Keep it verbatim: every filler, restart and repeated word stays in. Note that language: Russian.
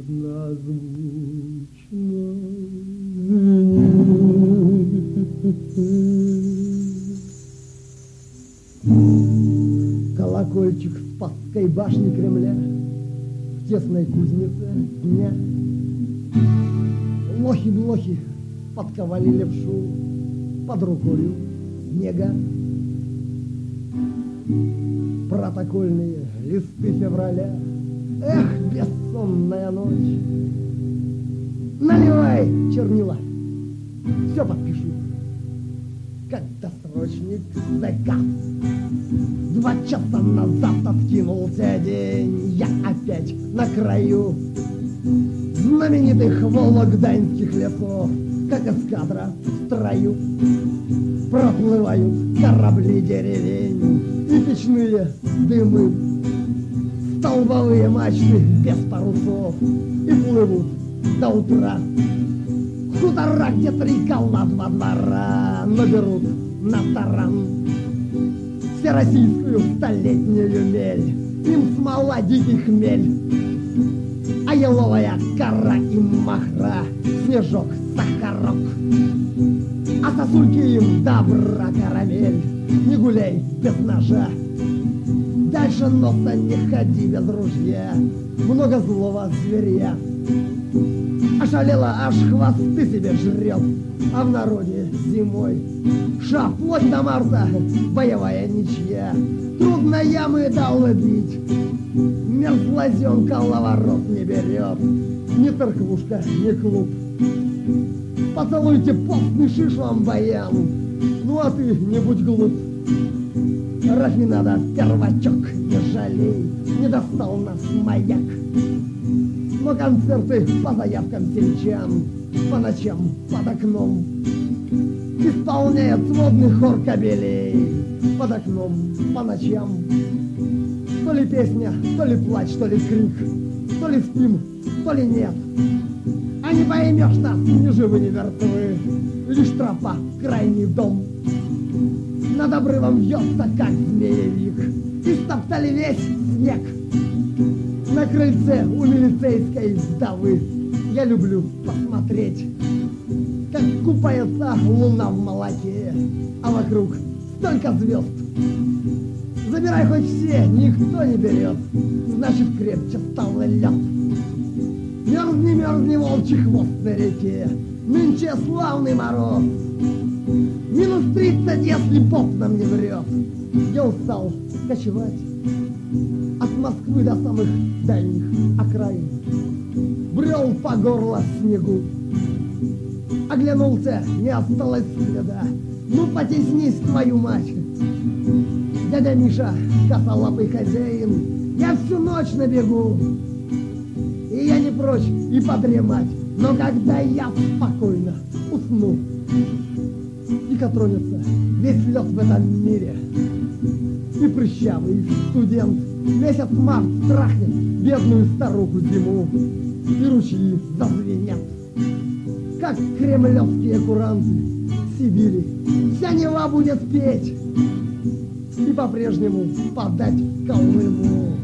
однозвучно звенит. Колокольчик Спасской башни Кремля в тесной кузнице дня. Лохи-блохи подковали левшу под рукою снега. Протокольные листы февраля. Эх, бессонная ночь. Наливай чернила, все подпишу, как досрочник ЗК. Два часа назад откинулся день, я опять на краю знаменитых вологданских лесов, как эскадра в строю. Проплывают корабли деревень и печные дымы, столбовые мачты без парусов, и плывут до утра. Хутора, где три кола два двора, наберут на таран всероссийскую столетнюю мель. Им смола дикий хмель, а еловая кора и махра, снежок, сахарок. А сосульки им добра карамель. Не гуляй без ножа, дальше носа не ходи без ружья. Много злого зверя ошалела, аж хвосты себе жрет. А в народе зимой ша вплоть до марта боевая ничья. Трудно ямы долбить, мерзлозенка ловорот не берет. Ни церквушка, ни клуб. Поцелуйте постный шиш вам, баян. Ну а ты не будь глуп. Рафинада, первачок, не жалей, не достал нас маяк. Но концерты по заявкам сельчан, по ночам под окном исполняет сводный хор кобелей. Под окном по ночам то ли песня, то ли плач, то ли крик, то ли спим, то ли нет. А не поймешь нас, ни живы, ни мертвы, лишь тропа, крайний дом. Над обрывом вьется, как змеевик, и стоптали весь снег. На крыльце у милицейской вдовы я люблю посмотреть, как купается луна в молоке, а вокруг столько звезд. Забирай хоть все, никто не берет, значит крепче стал лед. Мерзни, мерзни, волчий хвост на реке, нынче славный мороз. Минус тридцать, если поп нам не врет. Я устал кочевать от Москвы до самых дальних окраин. Брел по горло снегу, оглянулся, не осталось следа. Ну потеснись, твою мать, дядя Миша, косолапый хозяин. Я всю ночь на бегу, и я не прочь и подремать. Но когда я спокойно усну, дико тронется весь лед в этом мире, и прыщавый студент месяц март страхнет бедную старуху зиму, и ручьи зазвенят, как кремлевские куранты в Сибири. Вся Нева будет петь и по-прежнему подать Колыму.